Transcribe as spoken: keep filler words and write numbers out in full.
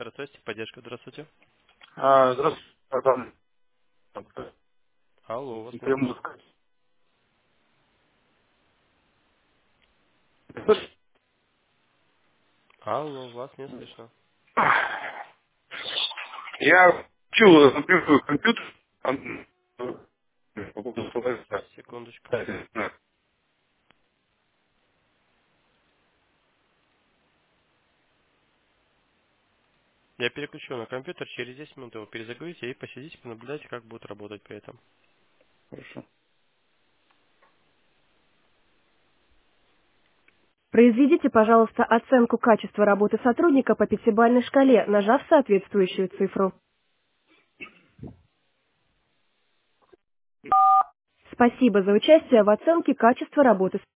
Центр связи, поддержка, здравствуйте. А, здравствуйте, там, Алло, вас не слышно. Приморск. Алло, вас не слышно. Я учил компьютер, компьютер, там, по поводу словаря. Секундочку. Да. Я переключу на компьютер, через десять минут его перезагрузите и посидите, понаблюдайте, как будет работать при этом. Хорошо. Произведите, пожалуйста, оценку качества работы сотрудника по пятибалльной шкале, нажав соответствующую цифру. Спасибо за участие в оценке качества работы